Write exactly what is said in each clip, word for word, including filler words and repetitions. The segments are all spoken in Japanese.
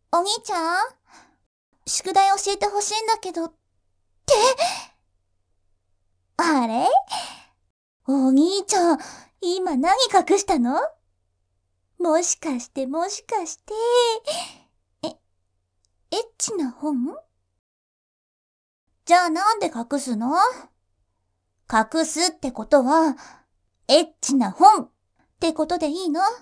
お兄ちゃん、宿題教えてほしいんだけど、って、あれ？お兄ちゃん、今何隠したの？もしかしてもしかして、え、エッチな本？じゃあなんで隠すの？隠すってことは、エッチな本ってことでいいの？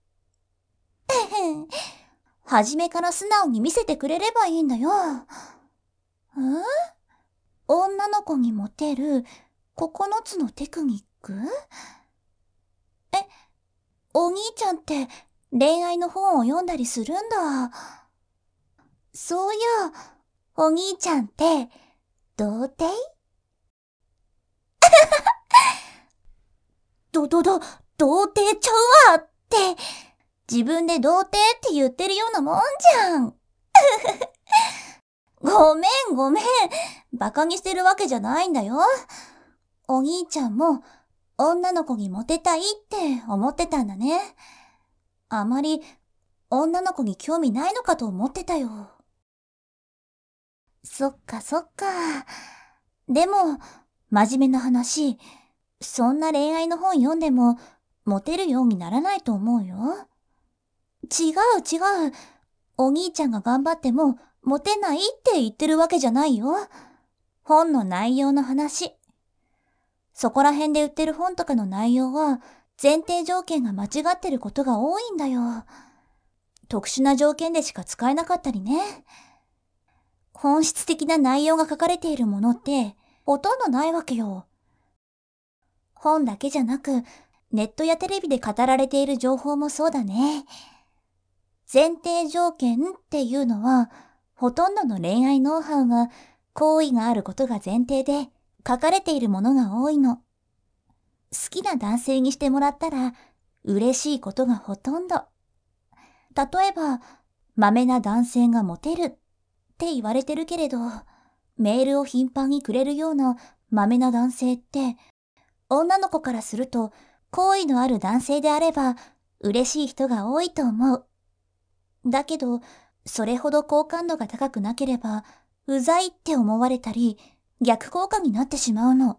はじめから素直に見せてくれればいいんだよ。ん？女の子にモテるここのつのテクニック？え、お兄ちゃんって恋愛の本を読んだりするんだ。そういや、お兄ちゃんって、童貞？ど、ど、ど、童貞ちゃうわって、自分で童貞って言ってるようなもんじゃん。ごめんごめん。バカにしてるわけじゃないんだよ。お兄ちゃんも女の子にモテたいって思ってたんだね。あまり女の子に興味ないのかと思ってたよ。そっかそっか。でも、真面目な話、そんな恋愛の本読んでもモテるようにならないと思うよ。違う違う。お兄ちゃんが頑張ってもモテないって言ってるわけじゃないよ。本の内容の話。そこら辺で売ってる本とかの内容は前提条件が間違ってることが多いんだよ。特殊な条件でしか使えなかったりね。本質的な内容が書かれているものってほとんどないわけよ。本だけじゃなく、ネットやテレビで語られている情報もそうだね。前提条件っていうのは、ほとんどの恋愛ノウハウが好意があることが前提で書かれているものが多いの。好きな男性にしてもらったら嬉しいことがほとんど。例えば、まめな男性がモテるって言われてるけれど、メールを頻繁にくれるようなまめな男性って、女の子からすると好意のある男性であれば嬉しい人が多いと思う。だけど、それほど好感度が高くなければ、うざいって思われたり、逆効果になってしまうの。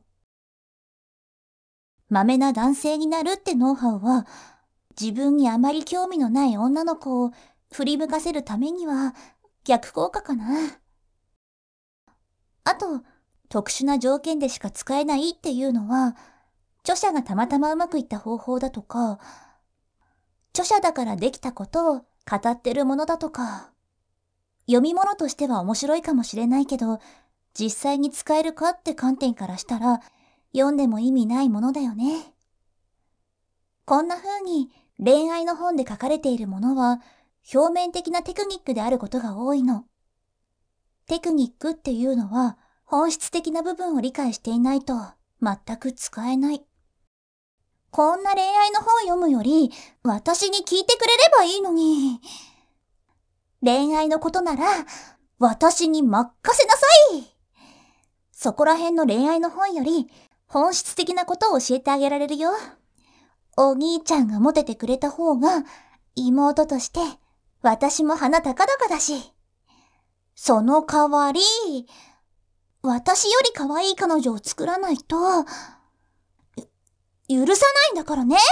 まめな男性になるってノウハウは、自分にあまり興味のない女の子を振り向かせるためには逆効果かな。あと、特殊な条件でしか使えないっていうのは、著者がたまたまうまくいった方法だとか、著者だからできたことを語ってるものだとか、読み物としては面白いかもしれないけど、実際に使えるかって観点からしたら、読んでも意味ないものだよね。こんな風に恋愛の本で書かれているものは、表面的なテクニックであることが多いの。テクニックっていうのは、本質的な部分を理解していないと全く使えない。こんな恋愛の本読むより、私に聞いてくれればいいのに。恋愛のことなら、私に任せなさい。そこら辺の恋愛の本より、本質的なことを教えてあげられるよ。お兄ちゃんがモテてくれた方が、妹として、私も鼻高々だし。その代わり、私より可愛い彼女を作らないと、許さないんだからね。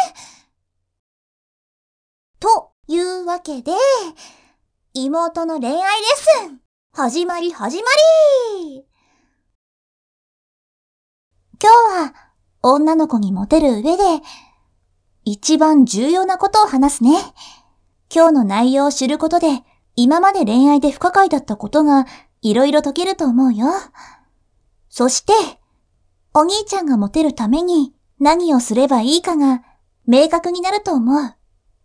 というわけで、妹の恋愛レッスン、始まり始まり。今日は、女の子にモテる上で、一番重要なことを話すね。今日の内容を知ることで、今まで恋愛で不可解だったことが、いろいろ解けると思うよ。そして、お兄ちゃんがモテるために何をすればいいかが、明確になると思う。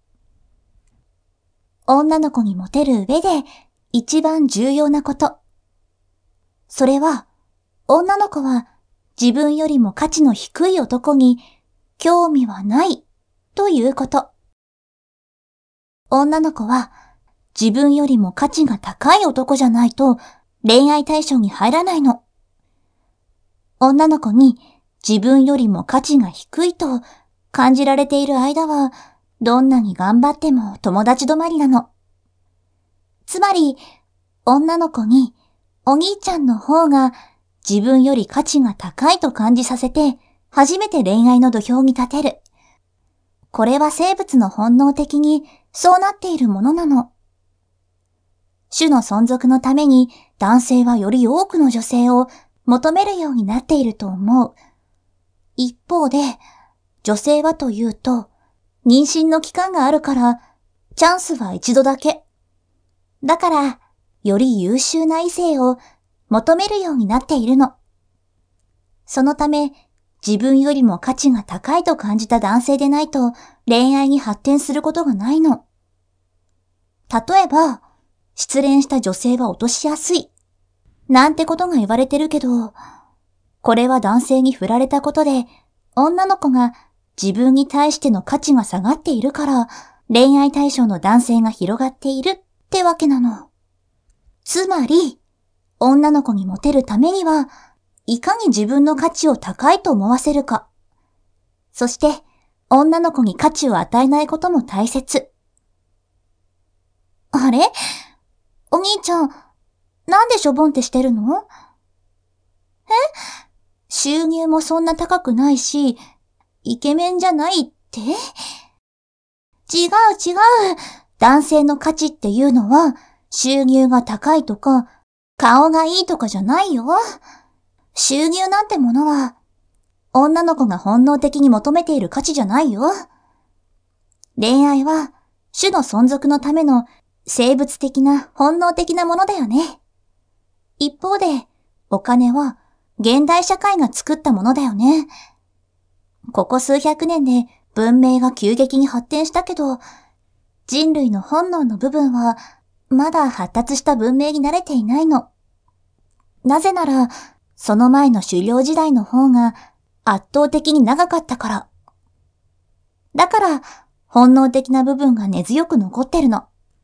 女の子にモテる上で、一番重要なこと。それは、女の子は自分よりも価値の低い男に興味はないということ。女の子は自分よりも価値が高い男じゃないと恋愛対象に入らないの。女の子に自分よりも価値が低いと感じられている間はどんなに頑張っても友達止まりなの。 つまり、女の子にお兄ちゃんの方が自分より価値が高いと感じさせて、初めて恋愛の土俵に立てる。これは生物の本能的にそうなっているものなの。種の存続のために男性はより多くの女性を求めるようになっていると思う。一方で、女性はというと、妊娠の期間があるから、チャンスは一度だけ。だから、より優秀な異性を求めるようになっているの。そのため、自分よりも価値が高いと感じた男性でないと恋愛に発展することがないの。例えば、失恋した女性は落としやすい。なんてことが言われてるけど、これは男性に振られたことで、女の子が自分に対しての価値が下がっているから、恋愛対象の男性が広がっているってわけなの。つまり、女の子にモテるためには、いかに自分の価値を高いと思わせるか。そして、女の子に価値を与えないことも大切。あれ？お兄ちゃん、なんでしょぼんってしてるの？え？収入もそんな高くないし、イケメンじゃないって？違う違う。男性の価値っていうのは、収入が高いとか、顔がいいとかじゃないよ。収入なんてものは、女の子が本能的に求めている価値じゃないよ。恋愛は、種の存続のための生物的な本能的なものだよね。一方で、お金は現代社会が作ったものだよね。ここ数百年で文明が急激に発展したけど、人類の本能の部分はまだ発達した文明に慣れていないの。なぜなら、その前の狩猟時代の方が圧倒的に長かったから。だから、本能的な部分が根強く残ってるの。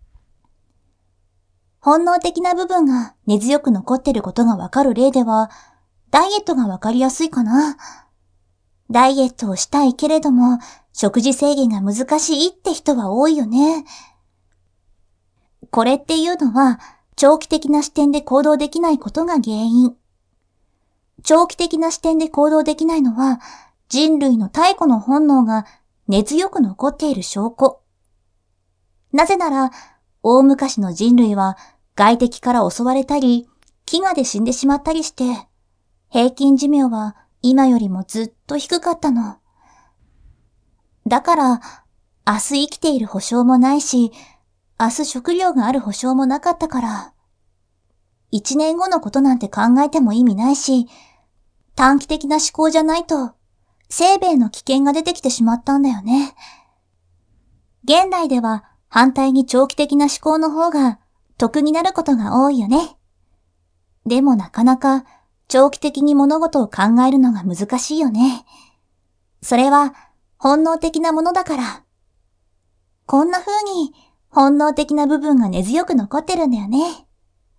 本能的な部分が根強く残ってることがわかる例では、ダイエットがわかりやすいかな。ダイエットをしたいけれども、食事制限が難しいって人は多いよね。これっていうのは、長期的な視点で行動できないことが原因。長期的な視点で行動できないのは、人類の太古の本能が根強く残っている証拠。なぜなら、大昔の人類は外敵から襲われたり、飢餓で死んでしまったりして、平均寿命は今よりもずっと低かったの。だから、明日生きている保証もないし、明日食料がある保証もなかったから、一年後のことなんて考えても意味ないし、短期的な思考じゃないと、生命の危険が出てきてしまったんだよね。現代では反対に長期的な思考の方が得になることが多いよね。でもなかなか長期的に物事を考えるのが難しいよね。それは本能的なものだから。こんな風に本能的な部分が根強く残ってるんだよね。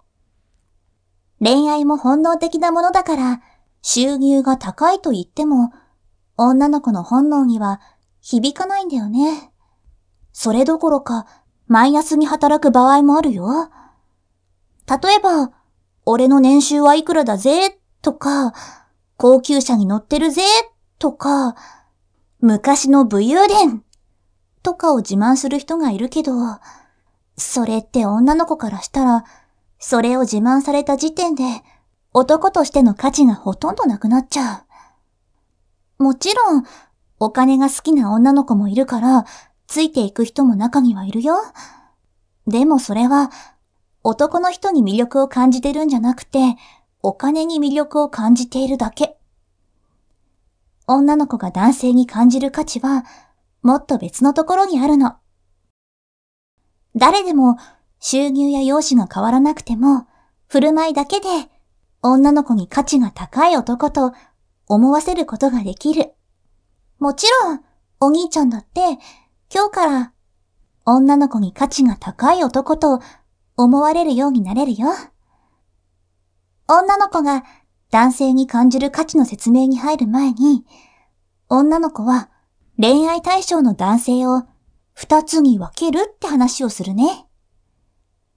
恋愛も本能的なものだから、収入が高いと言っても、女の子の本能には響かないんだよね。それどころか、マイナスに働く場合もあるよ。例えば、俺の年収はいくらだぜ、とか、高級車に乗ってるぜ、とか、昔の武勇伝、とかを自慢する人がいるけど、それって女の子からしたら、それを自慢された時点で、男としての価値がほとんどなくなっちゃう。もちろん、お金が好きな女の子もいるから、ついていく人も中にはいるよ。でもそれは、男の人に魅力を感じてるんじゃなくて、お金に魅力を感じているだけ。女の子が男性に感じる価値は、もっと別のところにあるの。誰でも、収入や容姿が変わらなくても、振る舞いだけで、女の子に価値が高い男と思わせることができる。もちろん、お兄ちゃんだって、今日から、女の子に価値が高い男と思われるようになれるよ。女の子が男性に感じる価値の説明に入る前に、女の子は恋愛対象の男性を二つに分けるって話をするね。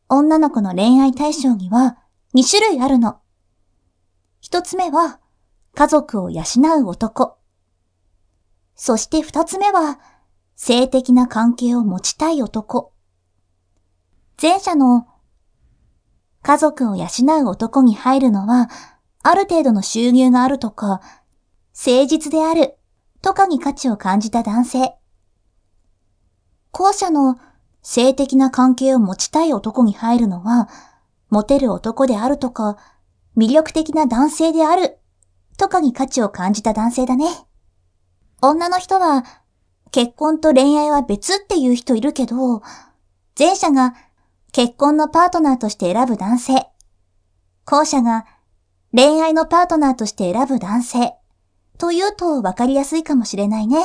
女の子の恋愛対象にはに種類あるの。一つ目は、家族を養う男。そして二つ目は、性的な関係を持ちたい男。前者の、家族を養う男に入るのは、ある程度の収入があるとか、誠実であるとかに価値を感じた男性。後者の性的な関係を持ちたい男に入るのは、モテる男であるとか、魅力的な男性であるとかに価値を感じた男性だね。女の人は、結婚と恋愛は別っていう人いるけど、前者が結婚のパートナーとして選ぶ男性、後者が恋愛のパートナーとして選ぶ男性というと分かりやすいかもしれないね。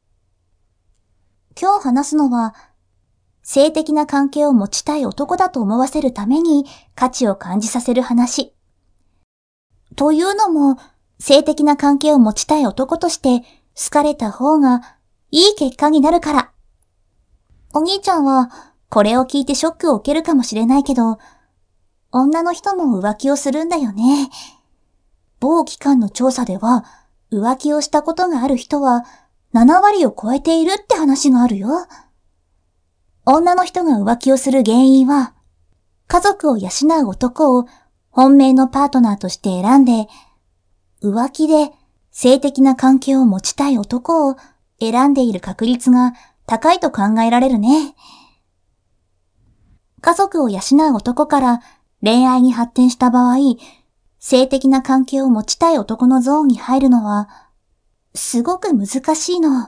今日話すのは、性的な関係を持ちたい男だと思わせるために価値を感じさせる話。というのも、性的な関係を持ちたい男として好かれた方がいい結果になるから。お兄ちゃんはこれを聞いてショックを受けるかもしれないけど、女の人も浮気をするんだよね。某機関の調査では、浮気をしたことがある人はななわりを超えているって話があるよ。女の人が浮気をする原因は、家族を養う男を本命のパートナーとして選んで、浮気で性的な関係を持ちたい男を選んでいる確率が高いと考えられるね。家族を養う男から恋愛に発展した場合、性的な関係を持ちたい男のゾーンに入るのは、すごく難しいの。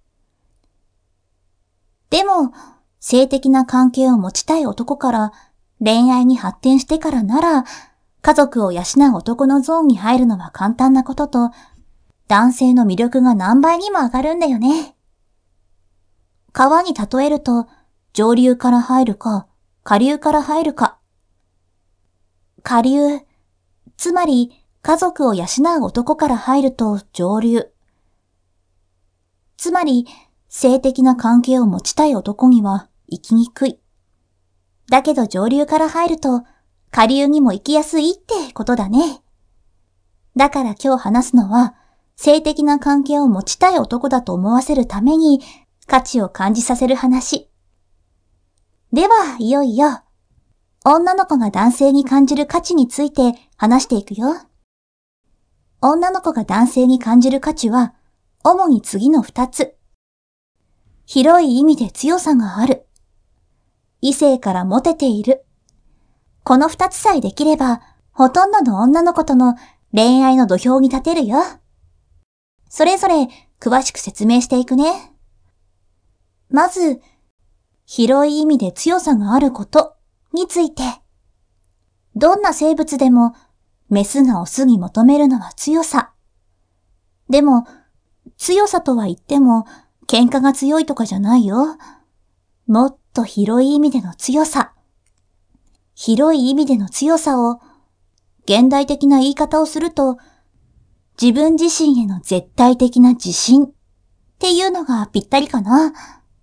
でも、性的な関係を持ちたい男から恋愛に発展してからなら、家族を養う男のゾーンに入るのは簡単なことと、男性の魅力が何倍にも上がるんだよね。川に例えると、上流から入るか、下流から入るか。下流、つまり家族を養う男から入ると上流。つまり、性的な関係を持ちたい男には生きにくい。だけど上流から入ると、下流にも行きやすいってことだね。だから今日話すのは、性的な関係を持ちたい男だと思わせるために価値を感じさせる話。では、いよいよ、女の子が男性に感じる価値について話していくよ。女の子が男性に感じる価値は、主に次の二つ。広い意味で強さがある。異性からモテている。この二つさえできれば、ほとんどの女の子との恋愛の土俵に立てるよ。それぞれ詳しく説明していくね。まず、広い意味で強さがあることについて。どんな生物でも、メスがオスに求めるのは強さ。でも、強さとは言っても、喧嘩が強いとかじゃないよ。もっと広い意味での強さ。広い意味での強さを、現代的な言い方をすると、自分自身への絶対的な自信っていうのがぴったりかな。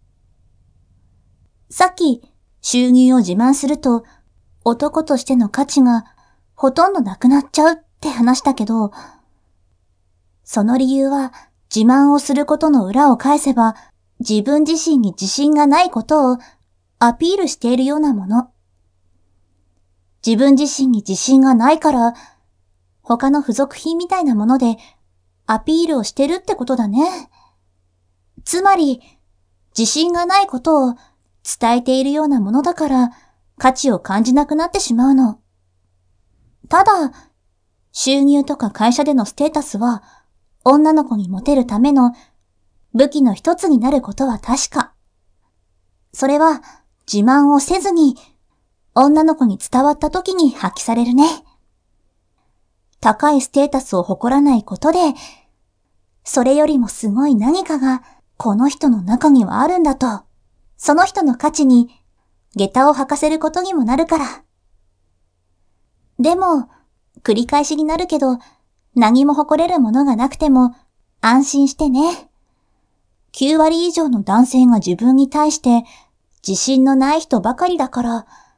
さっき収入を自慢すると男としての価値がほとんどなくなっちゃうって話したけど、その理由は自慢をすることの裏を返せば自分自身に自信がないことをアピールしているようなもの。自分自身に自信がないから他の付属品みたいなものでアピールをしてるってことだね。つまり自信がないことを伝えているようなものだから価値を感じなくなってしまうの。ただ、収入とか会社でのステータスは女の子にモテるための武器の一つになることは確か。それは自慢をせずに女の子に伝わった時に発揮されるね。高いステータスを誇らないことで、それよりもすごい何かがこの人の中にはあるんだと、その人の価値に下駄を履かせることにもなるから。でも、繰り返しになるけど、何も誇れるものがなくても安心してね。きゅうわり以上の男性が自分に対して自信のない人ばかりだから、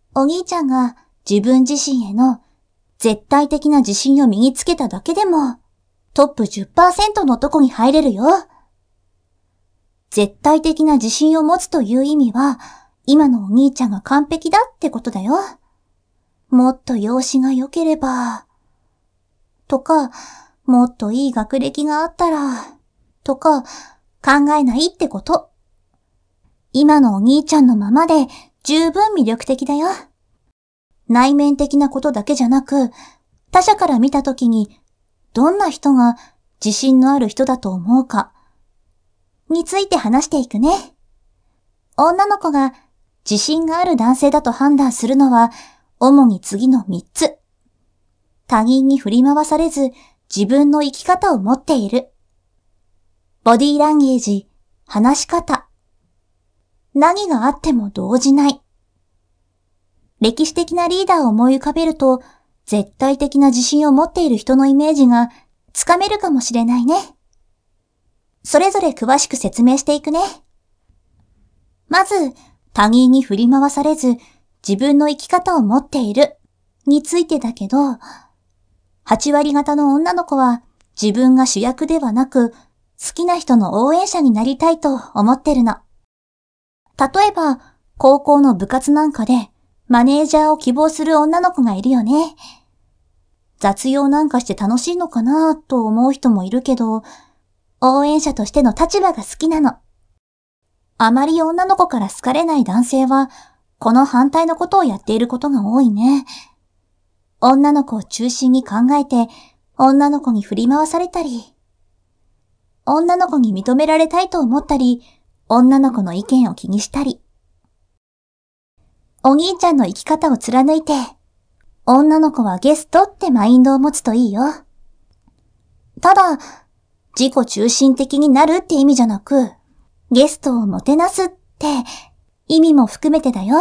お兄ちゃんが自分自身への絶対的な自信を身につけただけでもトップ じゅっパーセント のとこに入れるよ。絶対的な自信を持つという意味は、今のお兄ちゃんが完璧だってことだよ。もっと容姿が良ければ、とか、もっといい学歴があったら、とか、考えないってこと。今のお兄ちゃんのままで十分魅力的だよ。内面的なことだけじゃなく、他者から見たときに、どんな人が自信のある人だと思うか、について話していくね。女の子が自信がある男性だと判断するのは、主に次のみっつ。他人に振り回されず、自分の生き方を持っている。ボディーランゲージ、話し方。何があっても動じない。歴史的なリーダーを思い浮かべると、絶対的な自信を持っている人のイメージがつかめるかもしれないね。それぞれ詳しく説明していくね。まず、他人に振り回されず自分の生き方を持っているについてだけど、はち割方の女の子は自分が主役ではなく好きな人の応援者になりたいと思ってるの。例えば、高校の部活なんかでマネージャーを希望する女の子がいるよね。雑用なんかして楽しいのかなと思う人もいるけど、応援者としての立場が好きなの。あまり女の子から好かれない男性は、この反対のことをやっていることが多いね。女の子を中心に考えて、女の子に振り回されたり、女の子に認められたいと思ったり、女の子の意見を気にしたり。お兄ちゃんの生き方を貫いて、女の子はゲストってマインドを持つといいよ。ただ、自己中心的になるって意味じゃなく、ゲストをもてなすって意味も含めてだよ。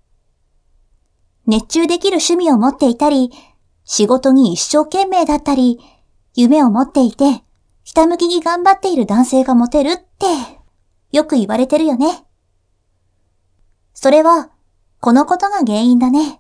熱中できる趣味を持っていたり、仕事に一生懸命だったり、夢を持っていて、ひたむきに頑張っている男性がモテるってよく言われてるよね。それは、このことが原因だね。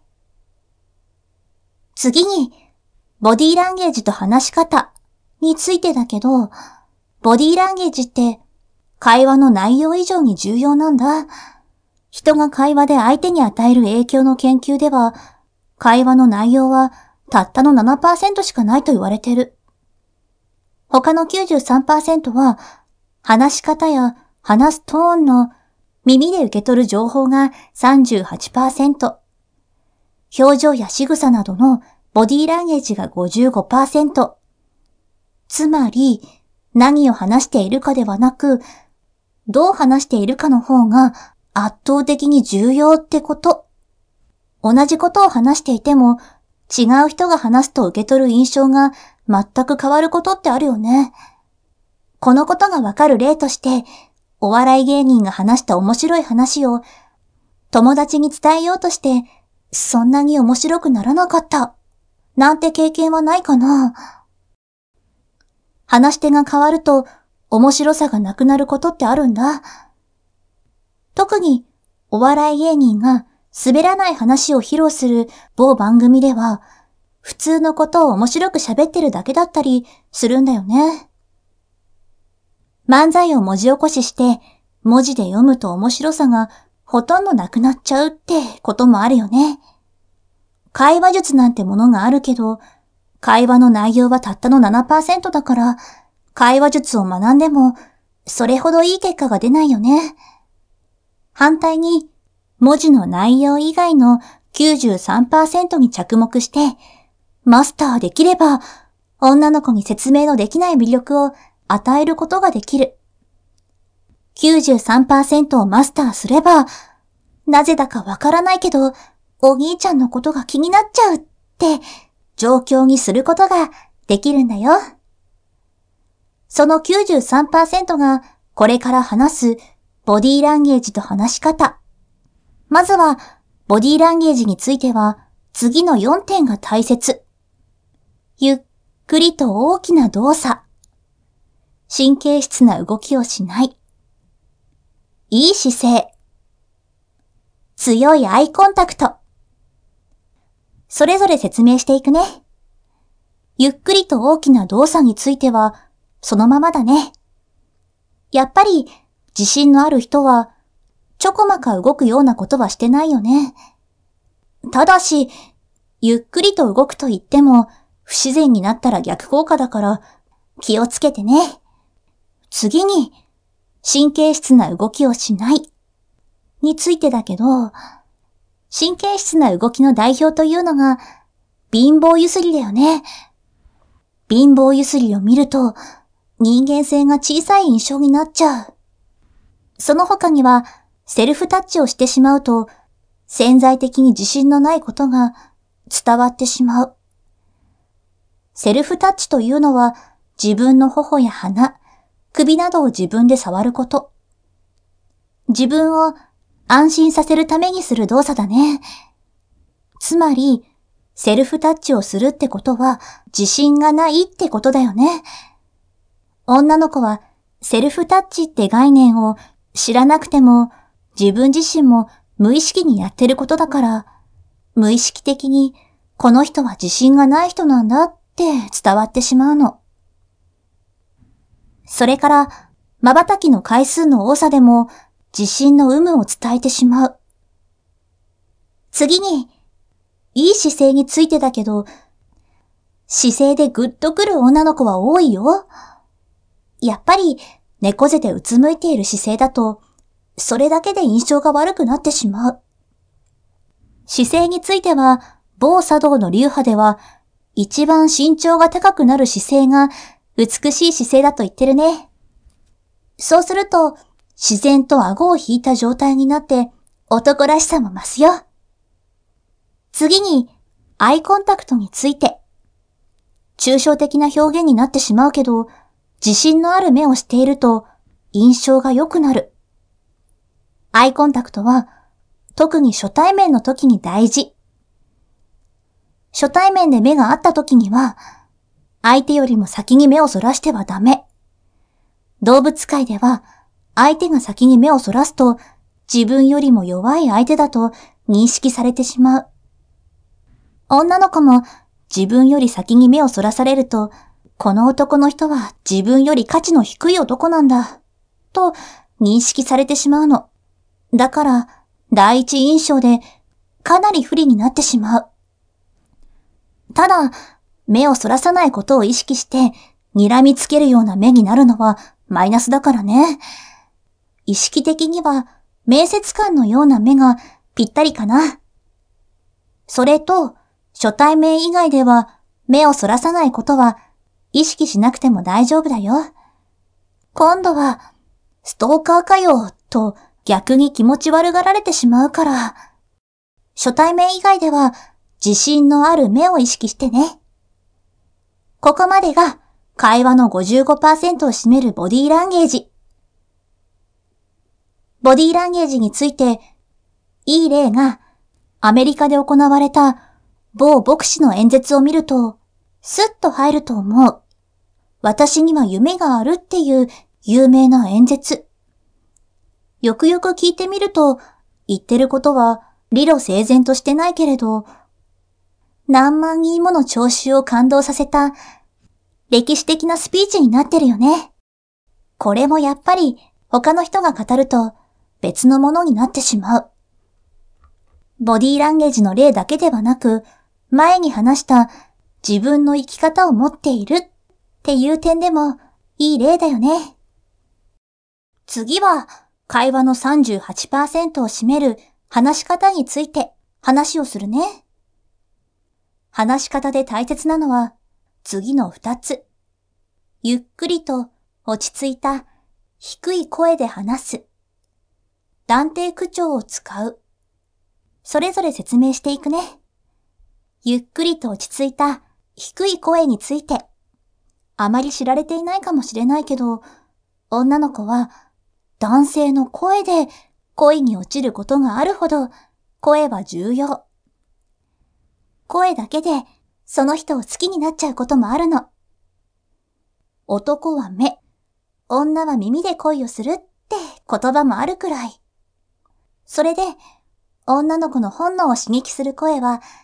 次に、ボディーランゲージと話し方についてだけど、ボディーランゲージって会話の内容以上に重要なんだ。人が会話で相手に与える影響の研究では、会話の内容はたったの ななパーセント しかないと言われてる。他の きゅうじゅうさんパーセント は、話し方や話すトーンの耳で受け取る情報が さんじゅうはちパーセント、表情や仕草などのボディーランゲージが ごじゅうごパーセント。つまり、何を話しているかではなく、どう話しているかの方が圧倒的に重要ってこと。同じことを話していても、違う人が話すと受け取る印象が全く変わることってあるよね。このことがわかる例として、お笑い芸人が話した面白い話を友達に伝えようとして、そんなに面白くならなかった。なんて経験はないかな。話し手が変わると面白さがなくなることってあるんだ。特にお笑い芸人が滑らない話を披露する某番組では、普通のことを面白く喋ってるだけだったりするんだよね。漫才を文字起こしして文字で読むと面白さがほとんどなくなっちゃうってこともあるよね。会話術なんてものがあるけど、会話の内容はたったの ななパーセント だから、会話術を学んでもそれほどいい結果が出ないよね。反対に、文字の内容以外の きゅうじゅうさんパーセント に着目して、マスターできれば、女の子に説明のできない魅力を与えることができる。きゅうじゅうさんパーセント をマスターすれば、なぜだかわからないけど、お兄ちゃんのことが気になっちゃうって状況にすることができるんだよ。その きゅうじゅうさんパーセント がこれから話すボディーランゲージと話し方。まずは、ボディーランゲージについては、次のよんてんが大切。ゆっくりと大きな動作。神経質な動きをしない。いい姿勢。強いアイコンタクト。 それぞれ説明していくね。ゆっくりと大きな動作については、そのままだね。やっぱり、自信のある人は、ちょこまか動くようなことはしてないよね。ただし、ゆっくりと動くと言っても、不自然になったら逆効果だから、気をつけてね。次に、神経質な動きをしない。についてだけど、神経質な動きの代表というのが、貧乏ゆすりだよね。貧乏ゆすりを見ると、人間性が小さい印象になっちゃう。その他には、セルフタッチをしてしまうと、潜在的に自信のないことが伝わってしまう。セルフタッチというのは、自分の頬や鼻、首などを自分で触ること。自分を安心させるためにする動作だね。つまり、セルフタッチをするってことは自信がないってことだよね。女の子はセルフタッチって概念を知らなくても自分自身も無意識にやってることだから、無意識的にこの人は自信がない人なんだって伝わってしまうの。それから瞬きの回数の多さでも自信の有無を伝えてしまう。次に、いい姿勢についてだけど、姿勢でグッとくる女の子は多いよ。やっぱり猫背でうつむいている姿勢だと、それだけで印象が悪くなってしまう。姿勢については、某茶道の流派では、一番身長が高くなる姿勢が美しい姿勢だと言ってるね。そうすると、自然と顎を引いた状態になって男らしさも増すよ。次に、アイコンタクトについて。抽象的な表現になってしまうけど、自信のある目をしていると印象が良くなる。アイコンタクトは特に初対面の時に大事。初対面で目が合った時には、相手よりも先に目をそらしてはダメ。動物界では、相手が先に目をそらすと、自分よりも弱い相手だと認識されてしまう。女の子も自分より先に目をそらされると、この男の人は自分より価値の低い男なんだ、と認識されてしまうの。だから、第一印象でかなり不利になってしまう。ただ、目をそらさないことを意識して、睨みつけるような目になるのはマイナスだからね。意識的には、面接官のような目がぴったりかな。それと、初対面以外では目をそらさないことは意識しなくても大丈夫だよ。今度はストーカーかよと逆に気持ち悪がられてしまうから、初対面以外では自信のある目を意識してね。ここまでが会話の ごじゅうごパーセント を占めるボディーランゲージ。ボディーランゲージについて、いい例がアメリカで行われた某牧師の演説を見ると、スッと入ると思う。私には夢があるっていう有名な演説。よくよく聞いてみると、言ってることは理路整然としてないけれど、何万人もの聴衆を感動させた歴史的なスピーチになってるよね。これもやっぱり他の人が語ると別のものになってしまう。ボディーランゲージの例だけではなく、前に話した自分の生き方を持っているっていう点でもいい例だよね。次は会話の さんじゅうはちパーセント を占める話し方について話をするね。話し方で大切なのは次のふたつ。ゆっくりと落ち着いた低い声で話す。断定口調を使う。それぞれ説明していくね。ゆっくりと落ち着いた低い声について、あまり知られていないかもしれないけど、女の子は男性の声で恋に落ちることがあるほど声は重要。声だけでその人を好きになっちゃうこともあるの。男は目、女は耳で恋をするって言葉もあるくらい。それで、女の子の本能を刺激する声は、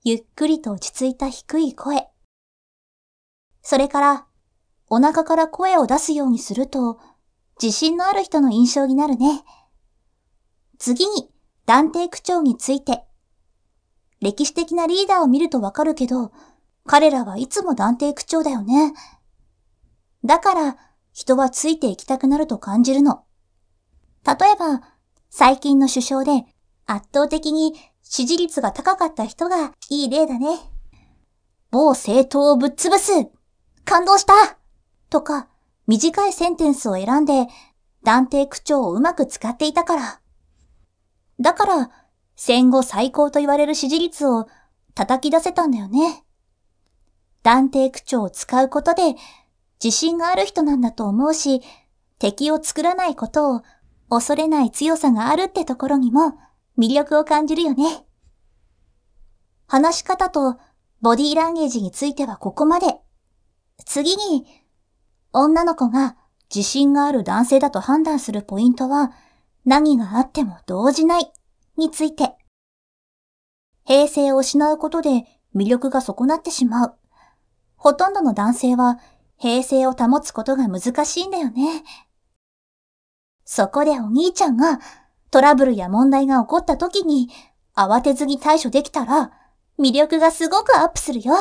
ゆっくりと落ち着いた低い声。それから、お腹から声を出すようにすると、自信のある人の印象になるね。次に、断定口調について。歴史的なリーダーを見るとわかるけど、彼らはいつも断定口調だよね。だから、人はついていきたくなると感じるの。例えば、最近の首相で圧倒的に支持率が高かった人がいい例だね。某政党をぶっ潰す！感動した！とか、短いセンテンスを選んで、断定口調をうまく使っていたから。だから、戦後最高と言われる支持率を叩き出せたんだよね。断定口調を使うことで、自信がある人なんだと思うし、敵を作らないことを恐れない強さがあるってところにも魅力を感じるよね。話し方とボディーランゲージについてはここまで。次に、女の子が自信がある男性だと判断するポイントは、何があっても動じないについて。平静を失うことで魅力が損なってしまう。ほとんどの男性は平静を保つことが難しいんだよね。そこでお兄ちゃんがトラブルや問題が起こった時に慌てずに対処できたら魅力がすごくアップするよ。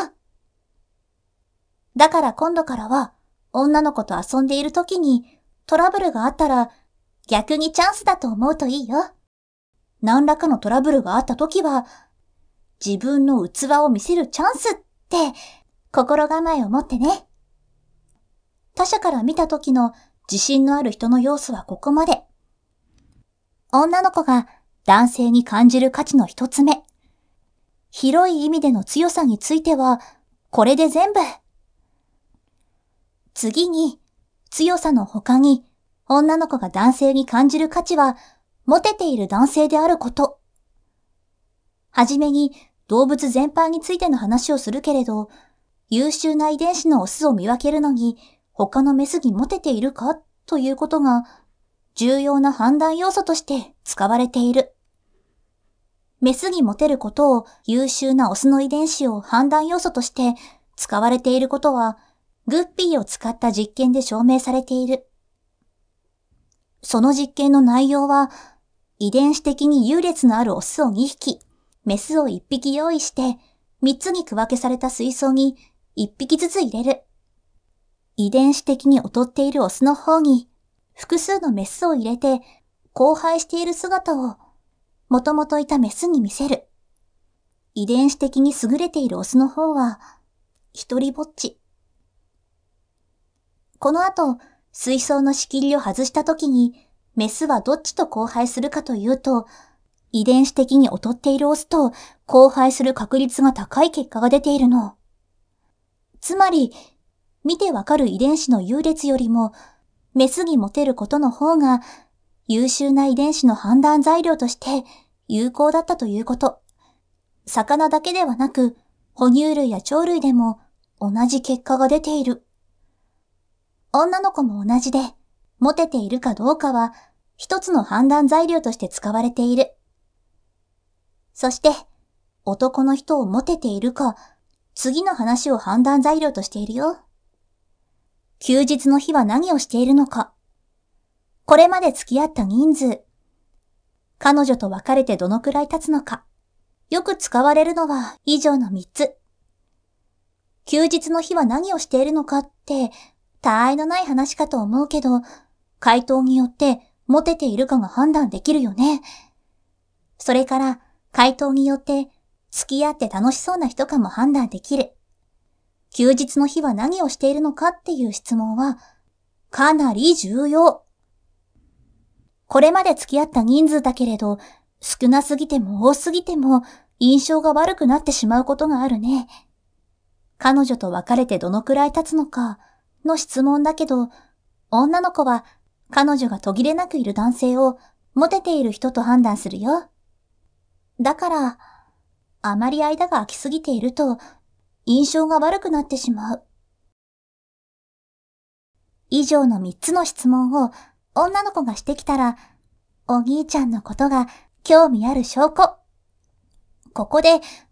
だから今度からは女の子と遊んでいる時にトラブルがあったら逆にチャンスだと思うといいよ。何らかのトラブルがあった時は自分の器を見せるチャンスって心構えを持ってね。他者から見た時の自信のある人の要素はここまで。女の子が男性に感じる価値の一つ目。広い意味での強さについては、これで全部。次に、強さの他に、女の子が男性に感じる価値は、モテている男性であること。はじめに、動物全般についての話をするけれど、優秀な遺伝子のオスを見分けるのに、他のメスにモテているかということが重要な判断要素として使われている。メスにモテることを優秀なオスの遺伝子を判断要素として使われていることはグッピーを使った実験で証明されている。その実験の内容は遺伝子的に優劣のあるオスをにひき、メスをいっぴき用意してみっつに区分けされた水槽にいっぴきずつ入れる。遺伝子的に劣っているオスの方に複数のメスを入れて交配している姿をもともといたメスに見せる。遺伝子的に優れているオスの方は一人ぼっち。この後、水槽の仕切りを外した時にメスはどっちと交配するかというと、遺伝子的に劣っているオスと交配する確率が高い結果が出ているの。つまり、見てわかる遺伝子の優劣よりも、メスにモテることの方が、優秀な遺伝子の判断材料として有効だったということ。魚だけではなく、哺乳類や鳥類でも同じ結果が出ている。女の子も同じで、モテているかどうかは、一つの判断材料として使われている。そして、男の人をモテているか、次の話を判断材料としているよ。休日の日は何をしているのか。これまで付き合った人数。彼女と別れてどのくらい経つのか。よく使われるのは以上のみっつ。休日の日は何をしているのかって、他愛のない話かと思うけど、回答によってモテているかが判断できるよね。それから、回答によって付き合って楽しそうな人かも判断できる。休日の日は何をしているのかっていう質問はかなり重要。これまで付き合った人数だけれど、少なすぎても多すぎても印象が悪くなってしまうことがあるね。彼女と別れてどのくらい経つのかの質問だけど、女の子は彼女が途切れなくいる男性をモテている人と判断するよ。だから、あまり間が空きすぎていると印象が悪くなってしまう。以上のみっつの質問を女の子がしてきたら、お兄ちゃんのことが興味ある証拠。ここで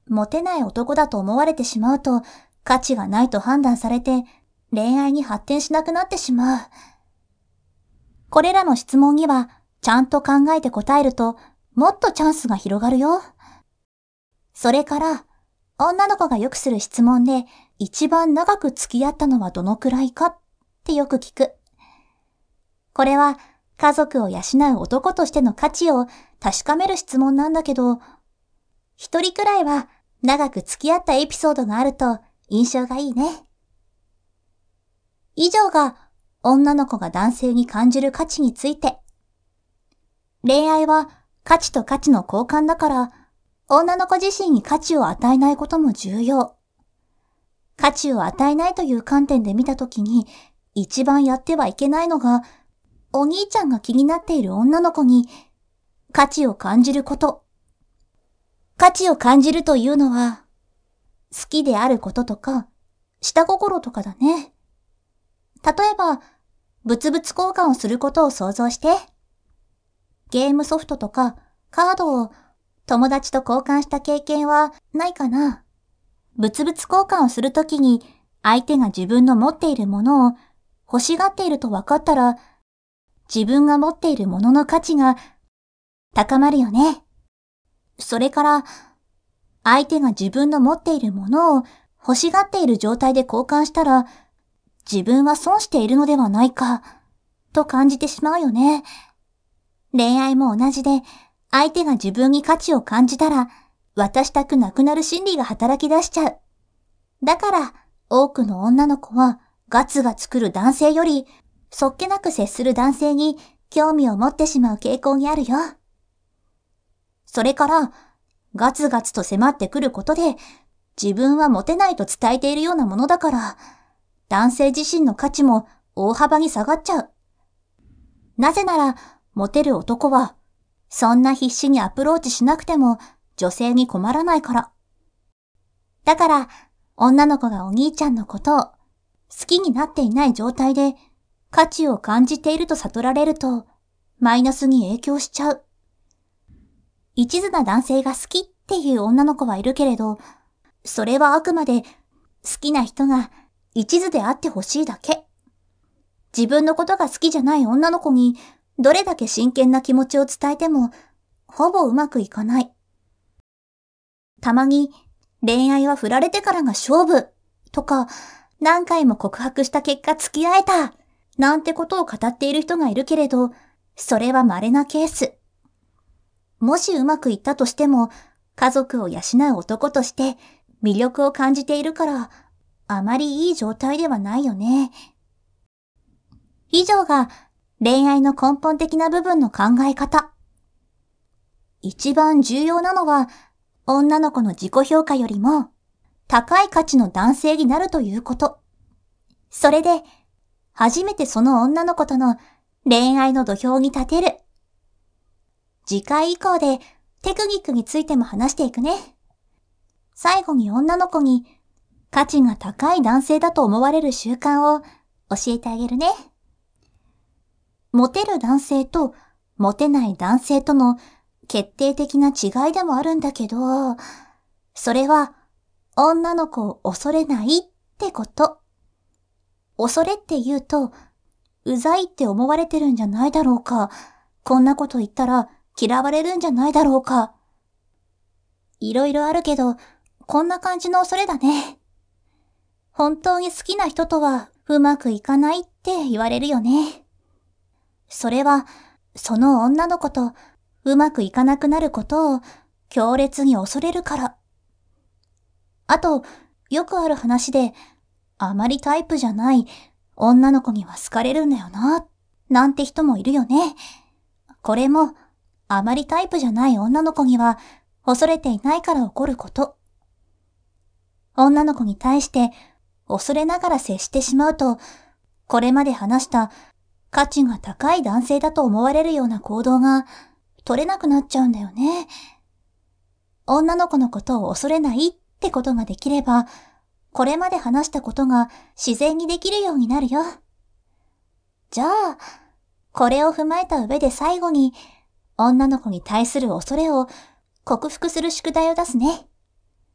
モテない男だと思われてしまうと、価値がないと判断されて、恋愛に発展しなくなってしまう。これらの質問には、ちゃんと考えて答えると、もっとチャンスが広がるよ。それから、女の子がよくする質問で、一番長く付き合ったのはどのくらいかってよく聞く。これは、家族を養う男としての価値を確かめる質問なんだけど、一人くらいは長く付き合ったエピソードがあると印象がいいね。以上が女の子が男性に感じる価値について。恋愛は価値と価値の交換だから、女の子自身に価値を与えないことも重要。価値を与えないという観点で見たときに、一番やってはいけないのが、お兄ちゃんが気になっている女の子に価値を感じること。価値を感じるというのは、好きであることとか、下心とかだね。例えば、物々交換をすることを想像して、ゲームソフトとかカードを友達と交換した経験はないかな。物々交換をするときに相手が自分の持っているものを欲しがっていると分かったら、自分が持っているものの価値が高まるよね。それから、相手が自分の持っているものを欲しがっている状態で交換したら、自分は損しているのではないか、と感じてしまうよね。恋愛も同じで、相手が自分に価値を感じたら、渡したくなくなる心理が働き出しちゃう。だから、多くの女の子は、ガツが作る男性より、そっけなく接する男性に興味を持ってしまう傾向にあるよ。それから、ガツガツと迫ってくることで、自分はモテないと伝えているようなものだから、男性自身の価値も大幅に下がっちゃう。なぜなら、モテる男は、そんな必死にアプローチしなくても女性に困らないから。だから、女の子がお兄ちゃんのことを好きになっていない状態で価値を感じていると悟られると、マイナスに影響しちゃう。一途な男性が好きっていう女の子はいるけれど、それはあくまで好きな人が一途であってほしいだけ。自分のことが好きじゃない女の子にどれだけ真剣な気持ちを伝えても、ほぼうまくいかない。たまに恋愛は振られてからが勝負とか、何回も告白した結果付き合えたなんてことを語っている人がいるけれど、それは稀なケース。もしうまくいったとしても、家族を養う男として魅力を感じているから、あまりいい状態ではないよね。以上が恋愛の根本的な部分の考え方。一番重要なのは、女の子の自己評価よりも高い価値の男性になるということ。それで、初めてその女の子との恋愛の土俵に立てる。次回以降でテクニックについても話していくね。最後に女の子に価値が高い男性だと思われる習慣を教えてあげるね。モテる男性とモテない男性との決定的な違いでもあるんだけど、それは女の子を恐れないってこと。恐れって言うと、うざいって思われてるんじゃないだろうか。こんなこと言ったら嫌われるんじゃないだろうか。いろいろあるけど、こんな感じの恐れだね。本当に好きな人とはうまくいかないって言われるよね。それは、その女の子とうまくいかなくなることを強烈に恐れるから。あと、よくある話で、あまりタイプじゃない女の子には好かれるんだよな、なんて人もいるよね。これも、あまりタイプじゃない女の子には恐れていないから起こること。女の子に対して恐れながら接してしまうと、これまで話した価値が高い男性だと思われるような行動が取れなくなっちゃうんだよね。女の子のことを恐れないってことができれば、これまで話したことが自然にできるようになるよ。じゃあ、これを踏まえた上で最後に、女の子に対する恐れを克服する宿題を出すね。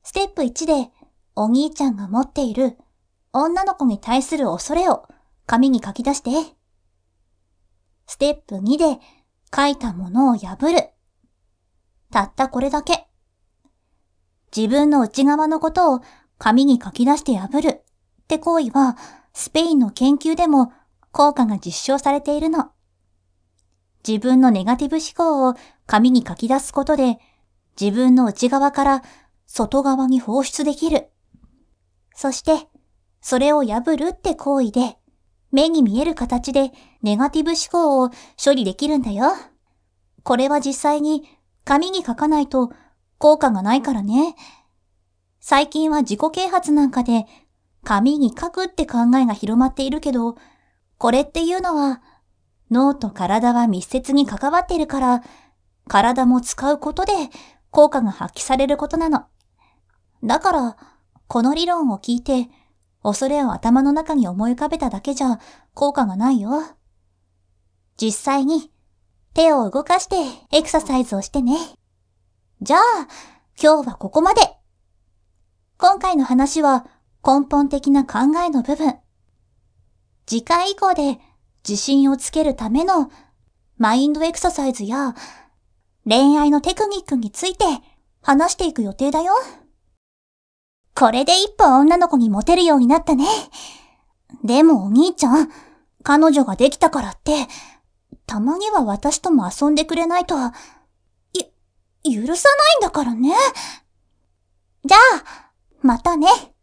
ステップいちでお兄ちゃんが持っている女の子に対する恐れを紙に書き出して。ステップにで書いたものを破る。たったこれだけ。自分の内側のことを紙に書き出して破るって行為はスペインの研究でも効果が実証されているの。自分のネガティブ思考を紙に書き出すことで自分の内側から外側に放出できる。そして、それを破るって行為で、目に見える形でネガティブ思考を処理できるんだよ。これは実際に紙に書かないと効果がないからね。最近は自己啓発なんかで紙に書くって考えが広まっているけど、これっていうのは脳と体は密接に関わっているから、体も使うことで効果が発揮されることなの。だから、この理論を聞いて、恐れを頭の中に思い浮かべただけじゃ効果がないよ。実際に手を動かしてエクササイズをしてね。じゃあ、今日はここまで。今回の話は根本的な考えの部分。次回以降で自信をつけるためのマインドエクササイズや恋愛のテクニックについて話していく予定だよ。これで一歩女の子にモテるようになったね。でもお兄ちゃん、彼女ができたからって、たまには私とも遊んでくれないと、ゆ、許さないんだからね。じゃあ、またね。